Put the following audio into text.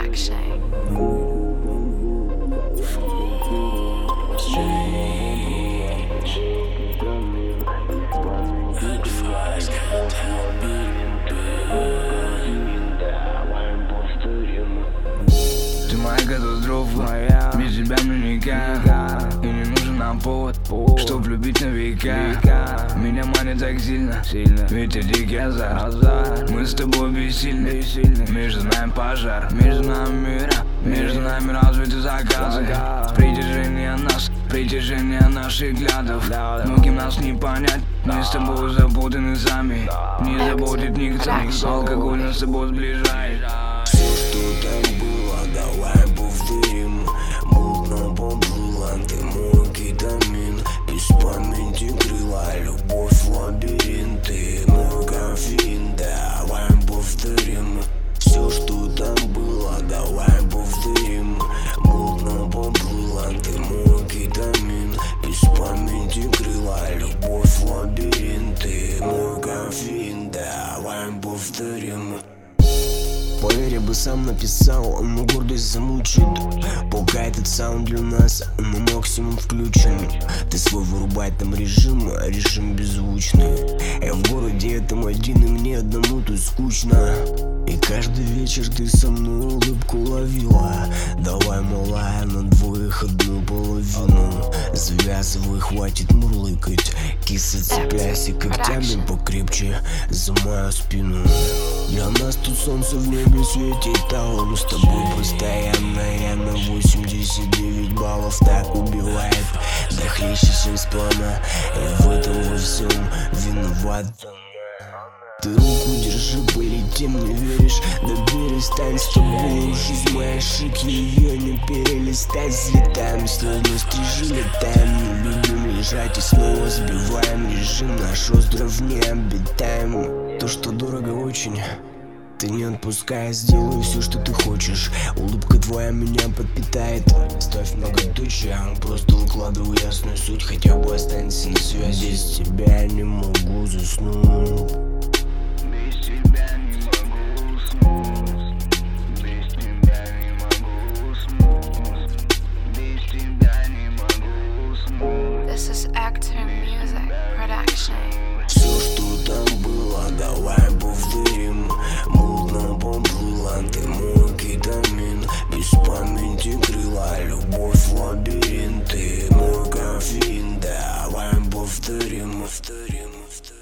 Production. Ты моя катастрофа, без тебя мне никак. И не нужен нам повод, чтоб любить на века. Меня манит так сильно, ведь ты дикий азарт. Мы с тобой бессильны, между нами пожар. Между нами мира, между нами развиты заказы. Притяжение наших взглядов. Многим нас не понять, мы с тобой запутаны сами. Не заботит никто, алкоголь нас с тобой сближает. Все, что там было, давай повторим. Мутно поплыла, ты мой кетамин. Без памяти крыла, любовь в лабиринт. Ты мой кофеин, давай повторим. Все, что там было, давай повторим. Мутно поплыла, ты мой кетамин. Без памяти крыла, любовь в лабиринт. Ты мой кофеин, давай повторим. Поверь, я бы сам написал, но гордость замучит. Пока этот саунд для нас на максимум включен. Ты свой вырубай там режим, а режим беззвучный. Я в городе этом один, и мне одному тут скучно. И каждый вечер ты со мной улыбку ловила. Давай, малая, на двоих одну половину. Завязывай, хватит мурлыкать. Киса, цепляйся когтями покрепче за мою спину. Для нас тут солнце в небе светит алым. С тобой постоянно я на 89 баллов. Так убивает, да хлеще, чем с плана. И в этом во всем виноват. Ты руку держи, полетим, не веришь? Да перестань с тобой, жизнь моя ошибки, ее не перелистать. Взлетаем, словно стрижи, летаем. Не любим лежать и снова сбиваем режим. Наш остров необитаем. То, что дорого очень, ты не отпускай, сделаю все, что ты хочешь. Улыбка твоя меня подпитает. Ставь многоточие, просто выкладываю ясную суть. Хотя бы останься на связи. Без тебя я не могу заснуть. This is Actor Music Production. Все, что там было, давай повторим. Мутно поплыла, ты мой кетамин. Без памяти крыла, любовь в лабиринт. Ты мой кофеин, давай повторим.